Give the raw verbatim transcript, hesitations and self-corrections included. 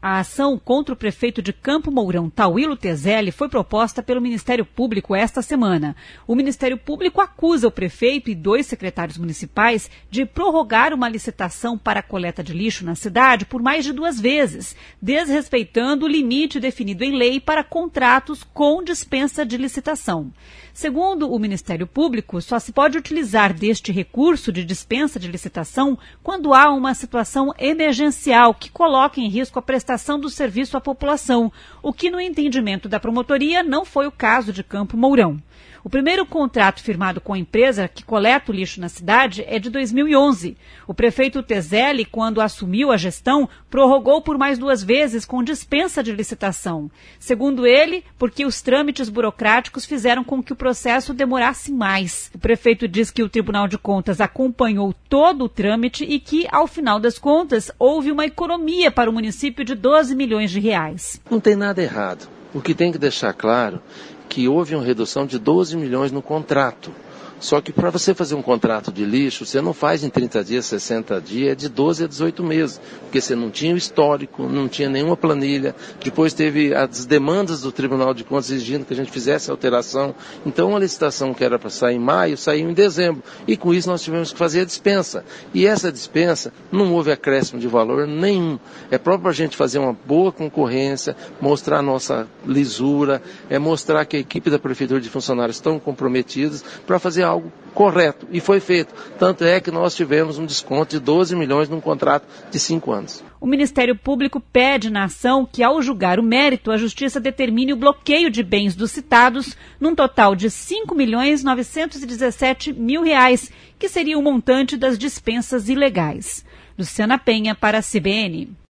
A ação contra o prefeito de Campo Mourão, Tauilo Tezelli, foi proposta pelo Ministério Público esta semana. O Ministério Público acusa o prefeito e dois secretários municipais de prorrogar uma licitação para a coleta de lixo na cidade por mais de duas vezes, desrespeitando o limite definido em lei para contratos com dispensa de licitação. Segundo o Ministério Público, só se pode utilizar deste recurso de dispensa de licitação quando há uma situação emergencial que coloque em risco a prestação do serviço à população, o que, no entendimento da promotoria, não foi o caso de Campo Mourão. O primeiro contrato firmado com a empresa que coleta o lixo na cidade é de dois mil e onze. O prefeito Tezelli, quando assumiu a gestão, prorrogou por mais duas vezes com dispensa de licitação. Segundo ele, porque os trâmites burocráticos fizeram com que o processo demorasse mais. O prefeito diz que o Tribunal de Contas acompanhou todo o trâmite e que, ao final das contas, houve uma economia para o município de doze milhões de reais. Não tem nada errado. O que tem que deixar claro que houve uma redução de doze milhões no contrato. Só que para você fazer um contrato de lixo, você não faz em trinta dias, sessenta dias, é de doze a dezoito meses. Porque você não tinha o histórico, não tinha nenhuma planilha. Depois teve as demandas do Tribunal de Contas exigindo que a gente fizesse a alteração. Então a licitação que era para sair em maio, saiu em dezembro. E com isso nós tivemos que fazer a dispensa. E essa dispensa não houve acréscimo de valor nenhum. É próprio a gente fazer uma boa concorrência, mostrar a nossa lisura, é mostrar que a equipe da Prefeitura de funcionários estão comprometidos para fazer algo correto, e foi feito. Tanto é que nós tivemos um desconto de doze milhões num contrato de cinco anos. O Ministério Público pede na ação que, ao julgar o mérito, a Justiça determine o bloqueio de bens dos citados num total de cinco milhões novecentos e dezessete mil reais, que seria o montante das dispensas ilegais. Luciana Penha para a C B N.